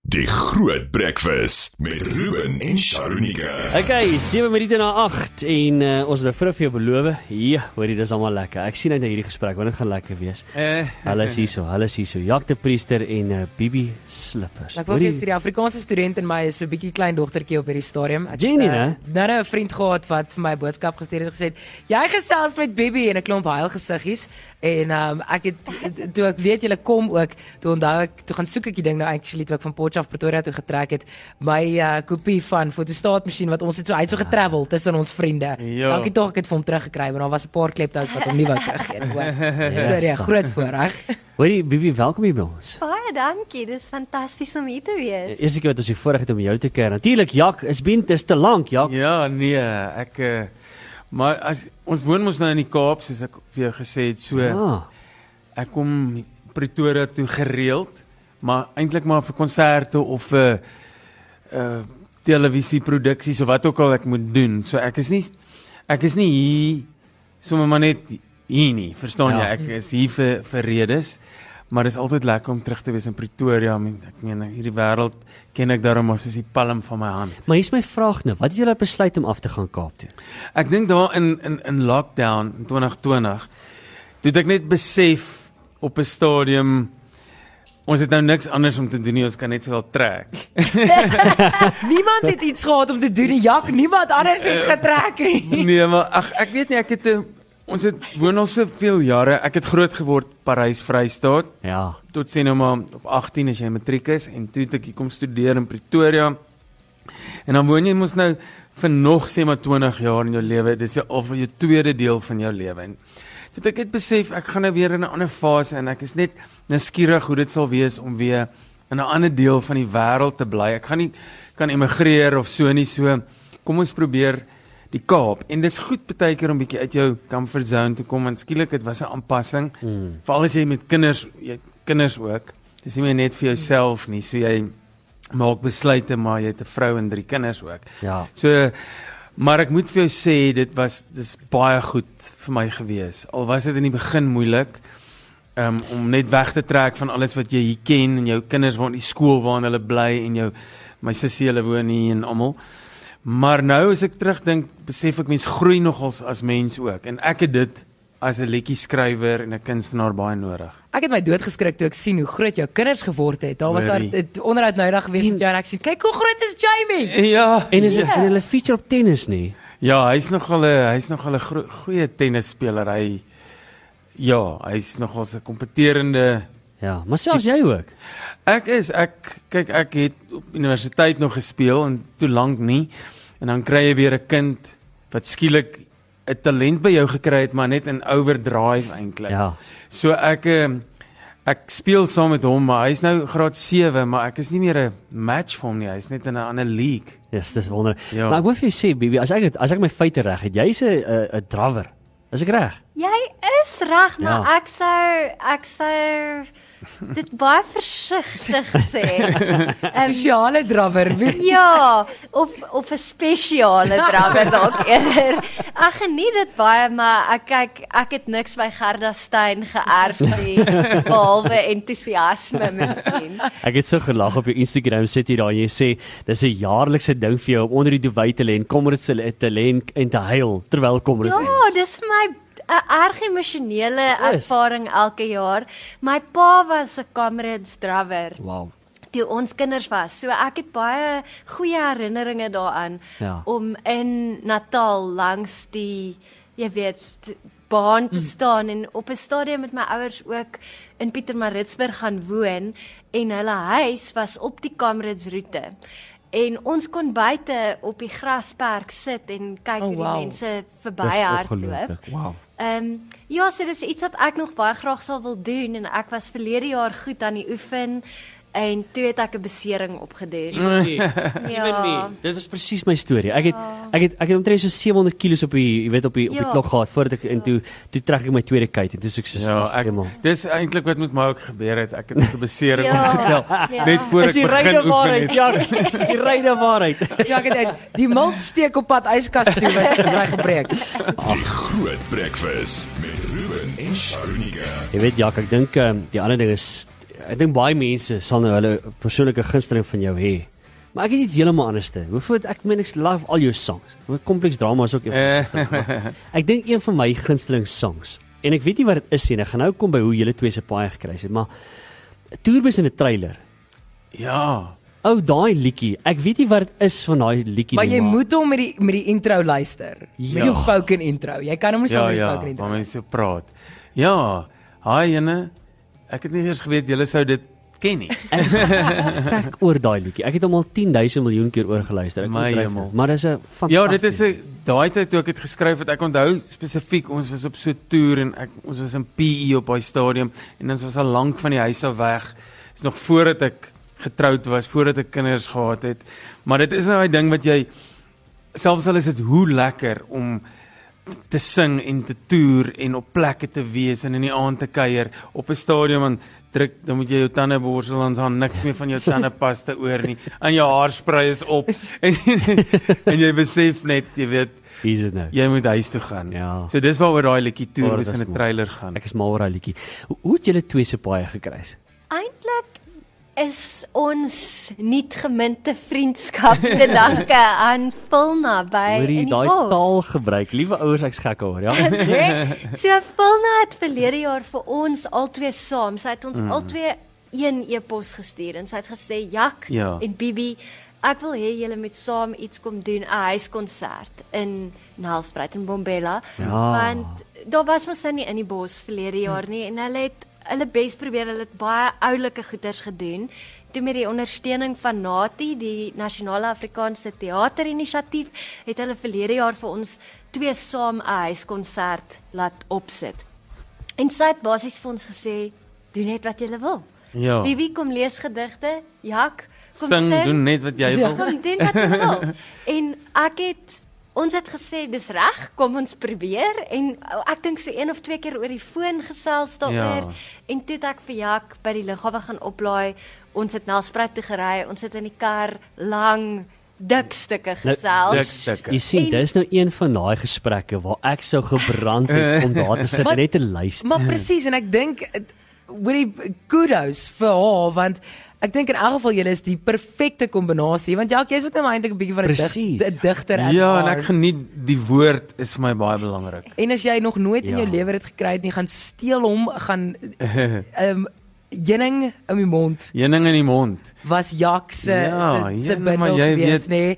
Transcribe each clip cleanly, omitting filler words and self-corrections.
Die Groot Breakfast met Ruben en Sharonika. Okay, 7 minute na 8 en ons het vir jou beloof. Ja, hoorie, dis almal lekker. Ek sien uit na hierdie gesprek, want dit gaan lekker wees. Hulle is hierso. Jak de Priester en Bibi Slippers. Ek wil sê die Afrikaanse student in my is 'n bietjie klein dogtertjie op hierdie stadium. Ek Jenny, né? Nou 'n vriend gehad wat vir my 'n boodskap gestuur het gesê, jy gesels met Bibi en 'n klomp huilgesiggies. En ek het toe ek weet julle kom ook, toe gaan soek ek die ding nou actually toe ek van Potchefstroom Pretoria toe getrek het, my kopie van fotostaatmasjien wat ons het so uit so getravel tussen ons vriende. Ja. Dankie tog ek het vir hom teruggekry, want daar was 'n paar kleptous wat hom nie wou teruggee nie. So ja, groot voorreg. Hoorie, Bibi, welkom hier by ons. Baie dankie, dis fantasties om hier te wees. Eerste keer wat ons hier voorreg het om jou te keer. Natuurlik, Jak, dis te lank, Jak. Ja, nee, maar as ons woon mos nou in die Kaap, soos ek vir jou gesê het, so ek kom Pretoria toe gereeld, maar eintlik maar vir konserte of vir televisieproduksies of wat ook al ek moet doen. So ek is nie hier sommer maar net hier nie, verstaan jy? Ek is hier vir redes, maar dit is altyd lekker om terug te wees in Pretoria. Ek meen, hierdie wêreld ken ek daarom as die palm van my hand. Maar hier's my vraag nou, wat het julle besluit om af te gaan Kaap toe? Ek dink daar in lockdown in 2020, toe het ek net besef op 'n stadium, ons het nou niks anders om te doen nie, ons kan net sowel trek. Niemand het iets gehad om te doen nie, Jak, niemand anders het getrek nie. Nee, maar ek weet nie, ons woon al soveel jare, ek het groot geword Parys Vrystaat. Ja. Tot sê nou maar op 18 as jy matriek is, en toe het ek hier kom studeer in Pretoria. En dan woon jy mos nou vir nog sê maar 20 jaar in jou lewe, dis of jou tweede deel van jou lewe. En so ek het besef, ek gaan nou weer in 'n ander fase, en ek is net nuuskierig hoe dit sal wees om weer in 'n ander deel van die wêreld te bly. Ek gaan nie kan emigreer of so nie, so kom ons probeer die Kaap. En dis goed baie keer om bietjie uit jou comfort zone te kom, want skielik dit was 'n aanpassing. Veral as jy met kinders ook. Dis nie meer net vir jouself nie, so jy maak besluite, maar jy het 'n vrou en 3 kinders ook. Ja. So, maar ek moet vir jou sê, dis baie goed vir my gewees. Al was dit in die begin moeilik, om net weg te trek van alles wat jy hier ken, en jou kinders woon in die skool waarin hulle bly, en my sussie hulle woon hier en almal. Maar nou as ek terugdink, besef ek mens groei nogals as mens ook, en ek het dit as 'n liedjieskrywer en 'n kunstenaar baie nodig. Ek het my doodgeskrik toe ek sien hoe groot jou kinders geword het. Daar was daar 'n onderhoud nou dag gewees met jou en ek sien, kyk hoe groot is Jamie. Ja. En is hulle feature op tennis nie? Ja, hy's nogal 'n goeie tennisspeler. Hy's nogal 'n kompeterende. Ja, maar selfs jy ook. Ek het op universiteit nog gespeel en toe lank nie. En dan kry jy weer 'n kind wat skielik 'n talent by jou gekry het, maar net in overdrive eintlik. Ja. So ek speel saam met hom, maar hy's nou graad 7, maar ek is nie meer 'n match vir hom nie. Hy's net in 'n ander league. Yes, dis wonderlik. Ja. Maar ek wil vir jou sê, Bibi, as ek my feite reg het, jy's 'n drawer. Is ek reg? Jy is reg, maar Ja. ek sou dit baie versigtig sê. Spesiale drawer. Ja, of 'n spesiale drawer dalk eerder. Ek geniet dit baie, maar ek het niks by Gerda Steyn geërf nie, behalwe entoesiasme miskien. Ek het so gelag op jou Instagram sit jy daar en jy sê dis 'n jaarlikse ding vir jou om onder die duvet te lê en Comrades te lê en te huil terwyl Comrades. Ja, dis vir my 'n erg emosionele ervaring elke jaar. My pa was 'n Comrades drawer. Wow. Toe ons kinders was. So ek het baie goeie herinneringe daaraan om in Natal langs die, jy weet, baan te staan en op 'n stadium met my ouers ook in Pietermaritzburg gaan woon, en hulle huis was op die Comrades roete. En ons kon buite op die grasperk sit en kyk hoe die mense verby hardloop. Wow. Ja, so dis iets wat ek nog baie graag sal wil doen, en ek was verlede jaar goed aan die oefen, en toe het ek 'n besering opgedoen. Ja. Dit was presies my storie. Ek het omtrent so 700 kilos op die klok gehad voordat ek en toe trek ek my tweede kuit en toe soek so dis eintlik wat met my ook gebeur het. Ek het 'n besering opgetel net voor ek begin oefen het. Ja, die reine waarheid. Ja, ek het die mond steek op pad yskas toe wat my gebreek. Die Groot Breakfast met Ruben en Sharonika. Jy weet, Jak, ek dink die ander ding is ek dink baie mense sal nou hulle persoonlike gunsteling van jou hê. Maar ek het iets heeltemal anderste. Hoeveel ek love al jou songs. Complex Drama is ook een van my. Ek dink een van my gunsteling songs. En ek weet nie wat dit is nie. Ek gaan nou kom by hoe julle twee se paai gekry het, maar Tourbus in 'n trailer. Ja. Daai liedjie. Ek weet nie wat dit is van daai liedjie nie. Maar jy moet hom met die intro luister. Met die spoken intro. Jy kan hom nie saam met die spoken intro. Ja, mense so praat. Ja, ene, ek het nie eers geweet julle sou dit ken nie. Ek is gek oor daai liedjie. Ek het hom al 10,000 miljoen keer oorgeluister. Maar dis 'n fantasties. Ja, dit is daai tyd toe ek het geskryf het, ek onthou spesifiek, ons was op so 'n toer en ons was in PE op daai stadium en ons was al lank van die huis af weg. Dis nog voordat ek getroud was, voordat ek kinders gehad het. Maar dit is nou 'n ding wat jy, selfs al is dit hoe lekker om te sing en te toer en op plekke te wees en in die aand te kuier op 'n stadium en dan moet jy jou tande borsel en dan niks meer van jou tandepasta oor nie. En jou haarspray is op. En jy besef net, jy weet, jy moet huis toe gaan. Ja. So dis waaroor daai liedjie Tourbus in 'n trailer gaan. Ek is mal oor daai liedjie. Hoe het julle twee se paai gekry? Eintlik is ons nie geminte vriendskap te danke aan Vilna by in die daai bos. Taal gebruik. Liewe ouers, ek's gek oor, ja. So Vilna het verlede jaar vir ons albei saam, sy het ons albei een e-pos gestuur en sy het gesê Jak en Bibi, ek wil hê julle moet saam iets kom doen, 'n huiskonsert in Nelspruit in Bombela, want daar was mos nie in die bos verlede jaar nie en hulle het hulle bes probeer, hulle het baie oulike goeders gedoen. Toe met die ondersteuning van NATI, die Nasionale Afrikaanse Teaterinisiatief, het hulle verlede jaar vir ons twee saam 'n huiskonsert laat opsit. En sy het basies vir ons gesê, doen net wat jy wil. Ja. Bibi kom lees gedigte, Jak kom sing, doen net wat jy wil. Kom doen wat jy wil. En ons het gesê, dis reg, kom ons probeer, en ek dink so 1 of 2 keer oor die foon gesels daaroor, en toe het ek vir Jak by die lughawe gaan oplaai, ons het Nelspruit toe gery, ons het in die kar lang, dik stukke gesels. Jy sien, dis nou een van daai gesprekke waar ek sou gebrand het om daar te sit en net te luister. Maar presies, en ek dink, kudos vir haar, want ek dink in elk geval julle is die perfekte kombinasie, want jy is ook nou eintlik 'n bietjie van 'n digter. Ja, en ek geniet die woord is vir my baie belangrik. En as jy nog nooit in jou lewe dit gekry het nie, gaan steel hom, gaan Jenning in die mond. Jenning in die mond. Was Jak se bindel gewees, nee.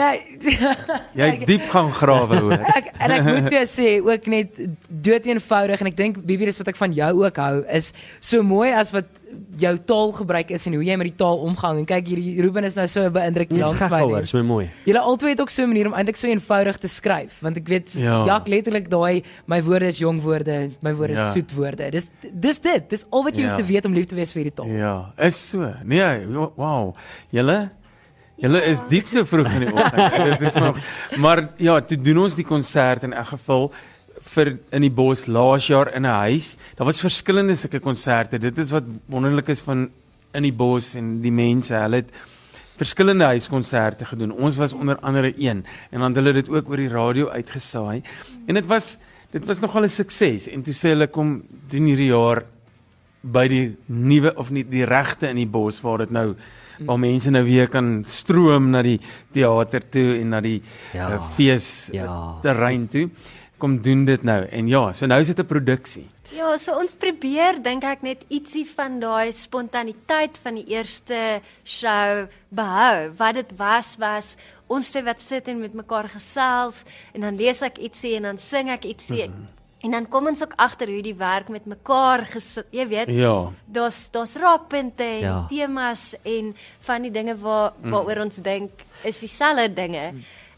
Jy diep gaan grawe hoor. En ek moet vir jou sê, ook net dood eenvoudig, en ek dink Bibi, dis wat ek van jou ook hou, is so mooi as wat jou taalgebruik is en hoe jy met die taal omgang. En kyk, hierdie Ruben is nou so beïndruk langs my. Dis my mooi. Julle albei het ook so 'n manier om eintlik so eenvoudig te skryf, want ek weet Jak letterlik daai my woorde is jong woorde, my woorde is soet woorde. Dis al wat jy hoef te weet om lief te wees vir hierdie taal. Ja, is so. Nee, wow. Julle is diep so vroeg in die oggend. Dit is maar ja, toe doen ons die konsert in elk geval vir in die bos laas jaar in 'n huis. Daar was verskillende sulke konserte. Dit is wat wonderlik is van in die bos en die mense. Hulle het verskillende huiskonserte gedoen. Ons was onder andere een en dan hulle dit ook oor die radio uitgesaai. En dit was nogal 'n sukses. En toe sê hulle kom doen hierdie jaar by die nuwe of nie die regte in die bos waar dit nou waar mense nou weer kan stroom na die teater toe en na die fees terrein toe. Kom doen dit nou. En ja, so nou is dit 'n produksie. Ja, so ons probeer, dink ek, net ietsie van daai spontaniteit van die eerste show behou. Wat dit was ons twee wat sit en met mekaar gesels en dan lees ek ietsie en dan sing ek ietsie. En dan kom ons ook agter hoe die werk met mekaar jy weet. Ja. Daar's raakpunte en temas en van die dinge waaroor ons dink is dieselfde dinge.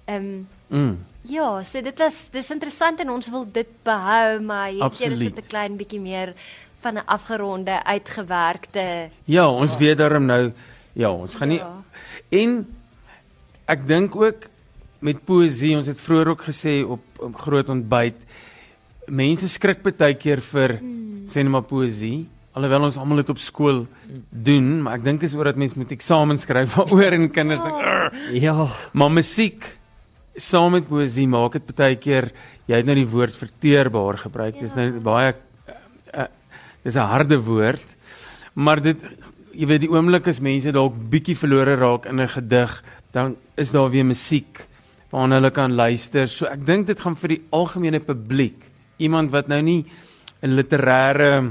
Ja, so dis interessant en ons wil dit behou, maar hier is dit 'n klein bietjie meer van 'n afgeronde, uitgewerkte. Ja, ons weet daarom nou, ons gaan nie. En ek dink ook met poësie, ons het vroeër ook gesê op groot ontbyt, mense skrik baie keer vir sê net maar poësie, alhoewel ons almal dit op skool doen, maar ek dink is oor dat mense moet eksamen skryf oor en kinders dink, maar musiek saam met poësie maak dit baie keer, jy het nou die woord verteerbaar gebruik, dis nou baie dis 'n harde woord, maar jy weet die oomblik as mense dalk bietjie verlore raak in 'n gedig, dan is daar weer musiek waarna hulle kan luister. So ek dink dit gaan vir die algemene publiek, iemand wat nou nie 'n literêre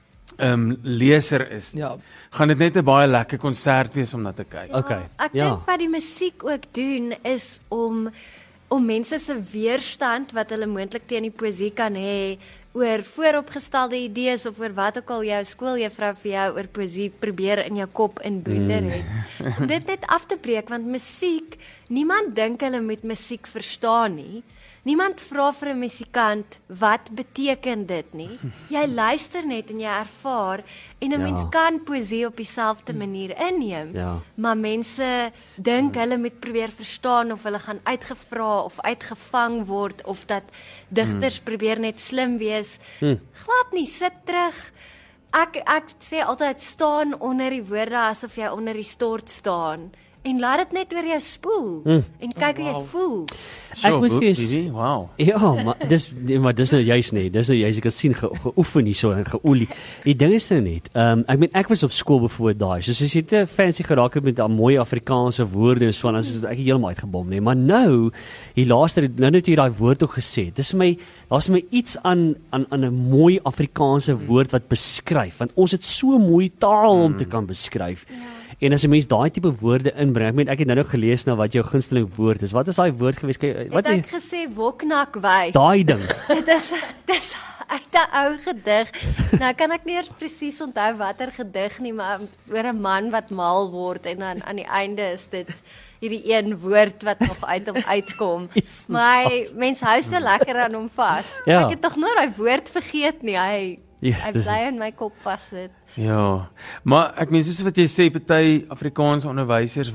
leser is, gaan dit net 'n baie lekker konsert wees om na te kyk. Ek dink wat die musiek ook doen is om mense se weerstand wat hulle moontlik teen die poësie kan hê oor vooropgestelde idees of oor wat ook al jou skooljuffrou vir jou oor poësie probeer in jou kop inboeder het. Om dit net af te breek, want musiek, niemand dink hulle moet musiek verstaan nie. Niemand vra vir 'n musikant, wat beteken dit nie? Jy luister net en jy ervaar, en 'n mens kan poësie op dieselfde manier inneem, maar mense dink hulle moet probeer verstaan, of hulle gaan uitgevra of uitgevang word, of dat digters probeer net slim wees. Glad nie, sit terug. Ek sê altyd, staan onder die woorde asof jy onder die stort staan. En laat dit net oor jou spoel en kyk hoe jy voel. Ek moet vir wow. Ja, maar dis nou juist nie. Dis nou juist, ek het sien geoefen hier so en geolie. Die ding is nou net, ek was op skool byvoorbeeld daai. So as jy te fancy geraak het met mooi Afrikaanse woorde en so, dan is ek heeltemal uitgebom nie. Maar nou, die laaste nou net jy daai woord ook gesê. Dis vir my, daar's my iets aan 'n mooi Afrikaanse woord wat beskryf, want ons het so mooi taal om te kan beskryf. En as 'n mens daai tipe woorde inbring, ek het nou gelees na wat jou gunsteling woord is. Wat is daai woord gewees? Wat het ek gesê? Woknakwy. Daai ding. Dis uit 'n ou gedig. Nou kan ek nie eers presies onthou watter gedig nie, maar oor 'n man wat mal word en dan aan die einde is dit hierdie een woord wat nog uit hom uitkom. Maar mense hou so lekker aan hom vas. Ek het tog nooit daai woord vergeet nie. Hy bly in my kop vassit. Ja, maar ek meen soos wat jy sê, party Afrikaanse onderwysers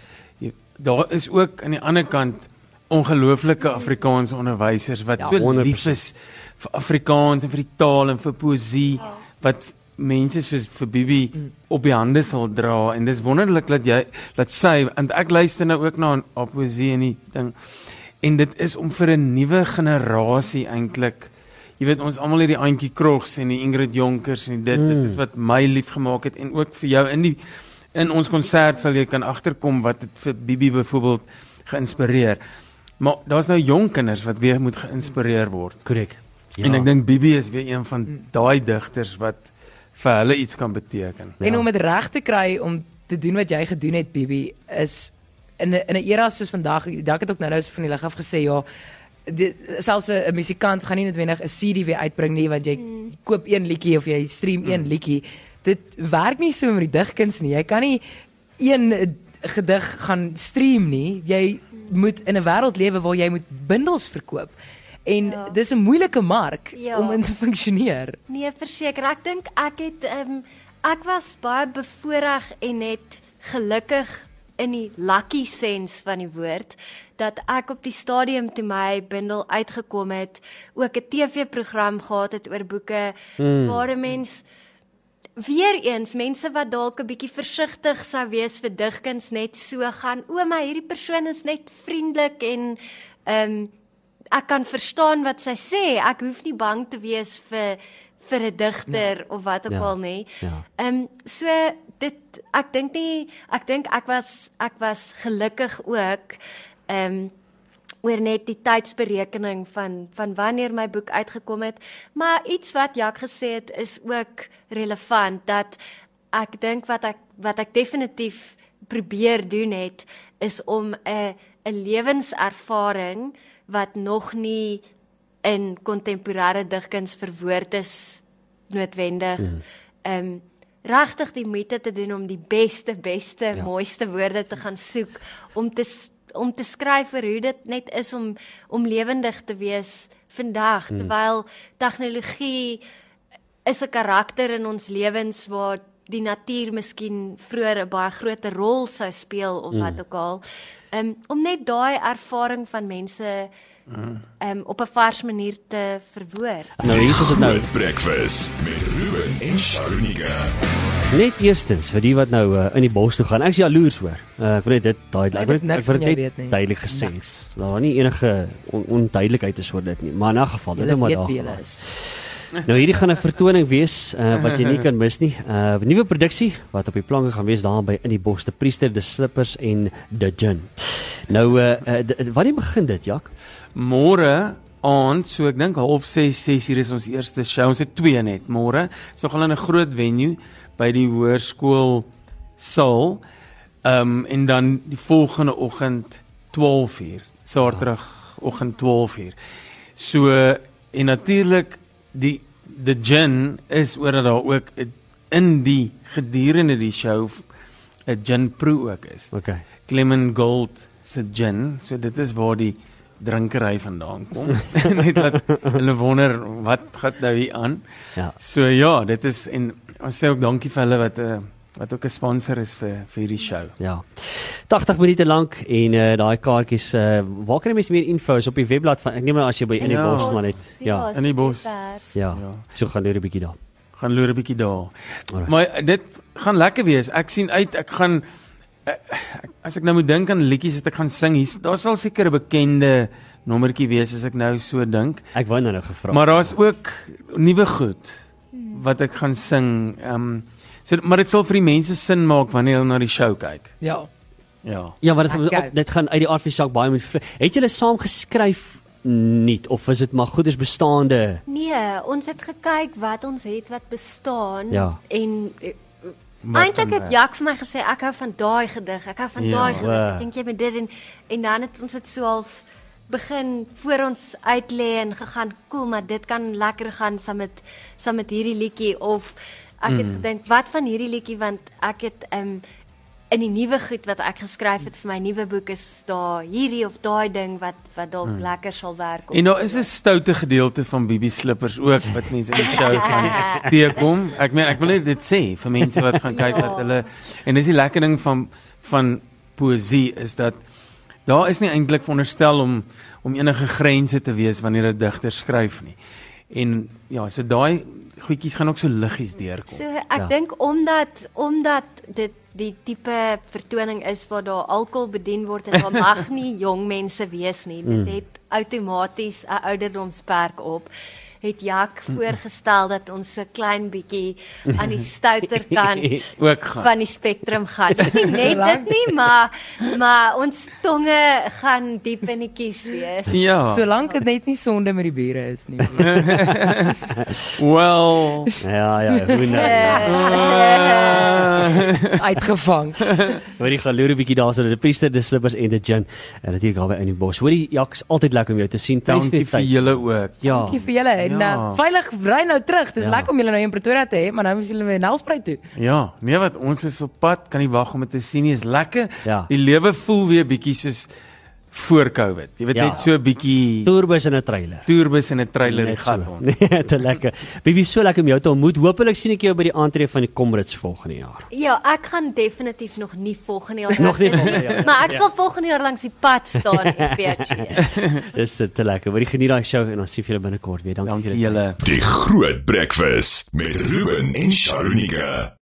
daar is ook aan die ander kant ongelooflike Afrikaanse onderwysers wat so lief is vir Afrikaans en vir die taal en vir poësie, wat mense soos vir Bibi op die hande sal dra, en dis wonderlik dat sy, want ek luister nou ook na poësie en die ding, en dit is om vir 'n nuwe generasie eintlik. Jy weet, ons almal het die Auntie Krogs en die Ingrid Jonkers en dit is wat my lief gemaak het, en ook vir jou in ons konsert sal jy kan agterkom wat het vir Bibi byvoorbeeld geïnspireer. Maar daar's nou jong kinders wat weer moet geïnspireer word. Korrek. Ja. En ek dink Bibi is weer een van daai digters wat vir hulle iets kan beteken. En om dit reg te kry om te doen wat jy gedoen het, Bibi, is in 'n era soos vandag, ek het ook nou van die lig af gesê, selfs 'n musikant gaan nie noodwendig 'n CD weer uitbring nie, want jy koop een liedjie of jy stream een liedjie. Dit werk nie so met die digkuns nie. Jy kan nie een gedig gaan stream nie. Jy moet in 'n wêreld lewe waar jy moet bundels verkoop. En dis 'n moeilike mark om in te funksioneer. Nee, verseker. Ek dink ek was baie bevoorreg en net gelukkig in die lucky sense van die woord, dat ek op die stadium toe my bundel uitgekom het, ook 'n TV-program gehad het oor boeke, waar 'n mens, weer eens, mense wat dalk 'n bietjie versigtig sou wees vir digkuns, net so gaan, maar hierdie persoon is net vriendelik en ek kan verstaan wat sy sê, ek hoef nie bang te wees vir 'n digter of wat ook al nie. So ek dink ek was gelukkig ook oor net die tydsberekening van wanneer my boek uitgekom het, maar iets wat Jak gesê het is ook relevant, dat ek dink wat ek definitief probeer doen het, is om 'n lewenservaring wat nog nie in kontemporêre digkuns verwoord is noodwendig, regtig die moeite te doen om die beste, mooiste woorde te gaan soek, om te skryf oor hoe dit net is om lewendig te wees vandag, terwyl tegnologie is 'n karakter in ons lewens waar die natuur miskien vroeër 'n baie groter rol sou speel of wat ook al, om net daai ervaring van mense op 'n vars manier te verwoord. Nou hier is dit nou breakfast met Ruben en Sharunika. Net eerstens vir die wat nou in die bos toe gaan. Ek is jaloers hoor. Ek wil net dit duidelik gesê. Daar nie enige onduidelikheid is oor dit nie. Maar in 'n geval, dit is maar daar. Nou hierdie gaan 'n vertoning wees wat jy nie kan mis nie. Nuwe produksie wat op die planke gaan wees daar by In die Bos, De Priester, De Slippers en De Djinn. Nou wanneer begin dit, Jak? Môre aand, so ek dink 5:30 is ons eerste show. Ons het 2 net môre. Is nogal in 'n groot venue by die hoërskool Saal. En dan die volgende oggend 12:00. Saterdagoggend 12:00. So en natuurlik die Djinn is oor dat daar ook in die gedurende die show 'n gin proe ook is. Okay. Clement Gold se gin, so dit is waar die drinkery vandaan kom. Net dat hulle wonder wat gaan nou hier aan. Ja. So ja, dit is en ons sê ook dankie vir hulle wat ook 'n sponsor is vir hierdie show. Ja. 80 minute lank en daai kaartjies waar kry mense meer info op die webblad van ek neem aan as jy by In die Bos maar net In die Bos. Ja. So gaan loer 'n bietjie daar. Gaan loer 'n bietjie daar. Maar dit gaan lekker wees. Ek sien uit ek gaan as ek nou moet dink aan liedjies wat ek gaan sing, daar sal seker 'n bekende nommertjie wees as ek nou so dink. Ek wou nou gevra. Maar daar's ook nuwe goed wat ek gaan sing. Maar dit sal vir die mense sin maak wanneer hulle na die show kyk. Ja. Ja, maar dit gaan uit die aard van die saak baie met het julle saam geskryf nie of is dit maar goeders bestaande? Nee, ons het gekyk wat ons het wat bestaan en eintlik het Jak vir my gesê ek hou van daai gedig, ek hou van daai gedig. Ek dink jy met dit en dan het ons dit so half begin voor ons uitlê en gegaan cool, maar dit kan lekker gaan saam met hierdie liedjie of ek het gedink wat van hierdie liedjie want ek het in die nuwe goed wat ek geskryf het vir my nuwe boek is daar hierdie of daai ding wat dalk lekker sal werk. En daar is 'n stoute gedeelte van Bibi Slippers ook wat mense in die show kan teekom. Ek meen ek wil net dit sê vir mense wat gaan kyk dat hulle en dis die lekker ding van poësie is dat daar is nie eintlik veronderstel om enige grense te wees wanneer 'n digter skryf nie. En ja, so daai goedjies gaan ook so liggies deurkom. So ek dink omdat dit die tipe vertoning is waar daar alkohol bedien word en daar mag nie jong mense wees nie. Dit het outomaties 'n ouderdomsperk op. Het Jak voorgestel dat ons so klein bietjie aan die stouter kant van die spektrum gaan. Dis nie net dit nie, maar ons tonge gaan diep in die kies wees. Ja. Solank dit net nie sonde met die bure is nie. Well. Ja, hoe nou. Uitgevang. Hoorie gaan loer 'n bietjie daar so De Priester, De Slippers en De Djinn. En natuurlik daar by In die Bos. Hoorie Jak, altyd lekker om jou te sien. Dankie vir julle ook. Ja. Dankie vir julle. En veilig ry nou terug. Dis lekker om julle nou in Pretoria te hê, maar nou moet julle weer Nelspruit toe. Ja, nee wat ons is op pad, kan nie wag om dit te sien nie. Is lekker. Ja. Die lewe voel weer bietjie soos voor Covid. Jy weet net so 'n bietjie Tourbus in 'n trailer. Tourbus in 'n trailer die gaan ons. Nee, te lekker. Bibi, so lekker om jou te ontmoet. Hoopelik sien ek jou by die aantree van die Comrades volgende jaar. Ja, ek gaan definitief nog nie volgende jaar nog nie volgende jaar. Maar ek sal volgende jaar langs die pad staan en PHC. Dis te lekker. Maar geniet daai show en ons sien julle binnekort weer. Dankie julle. Die Groot Breakfast met Ruben en Sharonika.